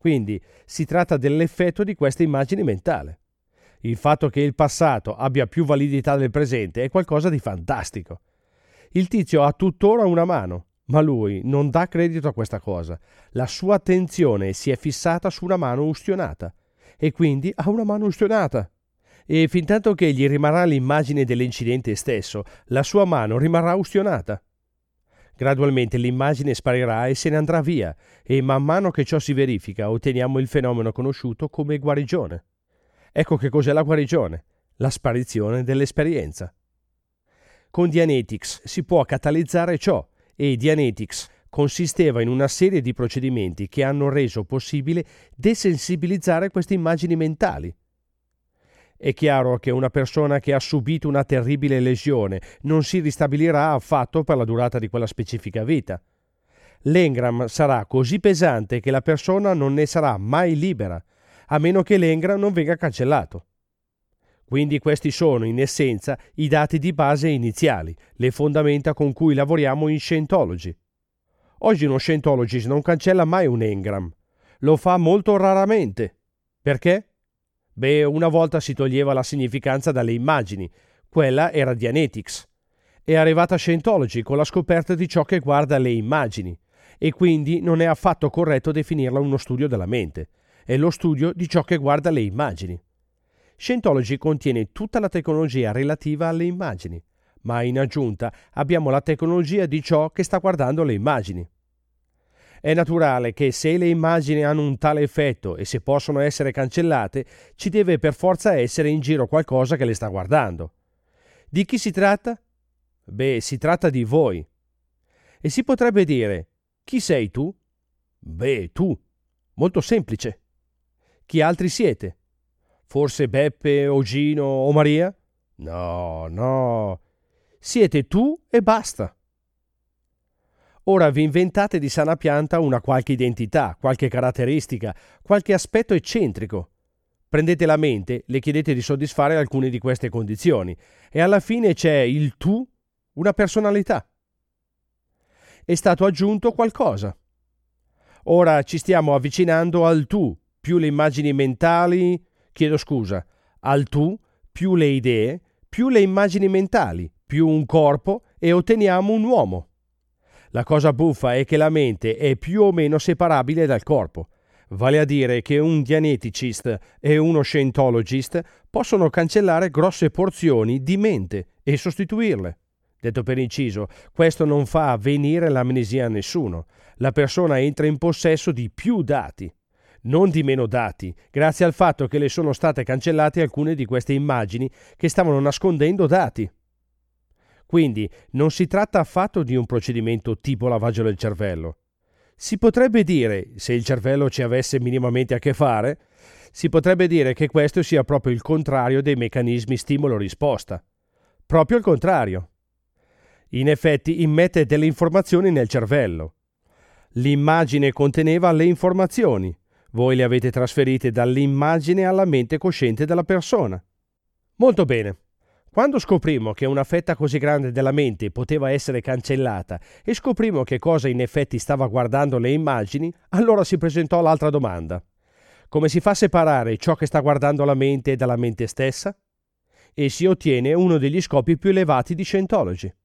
Quindi si tratta dell'effetto di questa immagine mentale. Il fatto che il passato abbia più validità del presente è qualcosa di fantastico. Il tizio ha tuttora una mano, ma lui non dà credito a questa cosa. La sua attenzione si è fissata su una mano ustionata e quindi ha una mano ustionata. E fintanto che gli rimarrà l'immagine dell'incidente stesso, la sua mano rimarrà ustionata. Gradualmente l'immagine sparirà e se ne andrà via, e man mano che ciò si verifica otteniamo il fenomeno conosciuto come guarigione. Ecco che cos'è la guarigione: la sparizione dell'esperienza. Con Dianetics si può catalizzare ciò, e Dianetics consisteva in una serie di procedimenti che hanno reso possibile desensibilizzare queste immagini mentali. È chiaro che una persona che ha subito una terribile lesione non si ristabilirà affatto per la durata di quella specifica vita. L'engram sarà così pesante che la persona non ne sarà mai libera, a meno che l'engram non venga cancellato. Quindi questi sono, in essenza, i dati di base iniziali, le fondamenta con cui lavoriamo in Scientology. Oggi uno Scientologist non cancella mai un engram. Lo fa molto raramente. Perché? Beh, una volta si toglieva la significanza dalle immagini. Quella era Dianetics. È arrivata Scientology con la scoperta di ciò che guarda le immagini, e quindi non è affatto corretto definirla uno studio della mente. È lo studio di ciò che guarda le immagini. Scientology contiene tutta la tecnologia relativa alle immagini, ma in aggiunta abbiamo la tecnologia di ciò che sta guardando le immagini. È naturale che se le immagini hanno un tale effetto e se possono essere cancellate, ci deve per forza essere in giro qualcosa che le sta guardando. Di chi si tratta? Beh, si tratta di voi. E si potrebbe dire: chi sei tu? Beh, tu. Molto semplice. Chi altri siete? Forse Beppe o Gino o Maria? No. Siete tu e basta. Ora vi inventate di sana pianta una qualche identità, qualche caratteristica, qualche aspetto eccentrico. Prendete la mente, le chiedete di soddisfare alcune di queste condizioni e alla fine c'è il tu, una personalità. È stato aggiunto qualcosa. Ora ci stiamo avvicinando al tu, più le immagini mentali, al tu, più le idee, più le immagini mentali, più un corpo e otteniamo un uomo. La cosa buffa è che la mente è più o meno separabile dal corpo, vale a dire che un dianeticist e uno scientologist possono cancellare grosse porzioni di mente e sostituirle. Detto per inciso, questo non fa venire l'amnesia a nessuno. La persona entra in possesso di più dati, non di meno dati, grazie al fatto che le sono state cancellate alcune di queste immagini che stavano nascondendo dati. Quindi non si tratta affatto di un procedimento tipo lavaggio del cervello. Si potrebbe dire, se il cervello ci avesse minimamente a che fare, si potrebbe dire che questo sia proprio il contrario dei meccanismi stimolo-risposta. Proprio il contrario. In effetti immette delle informazioni nel cervello. L'immagine conteneva le informazioni. Voi le avete trasferite dall'immagine alla mente cosciente della persona. Molto bene. Quando scoprimmo che una fetta così grande della mente poteva essere cancellata e scoprimmo che cosa in effetti stava guardando le immagini, allora si presentò l'altra domanda. Come si fa a separare ciò che sta guardando la mente dalla mente stessa? E si ottiene uno degli scopi più elevati di Scientology.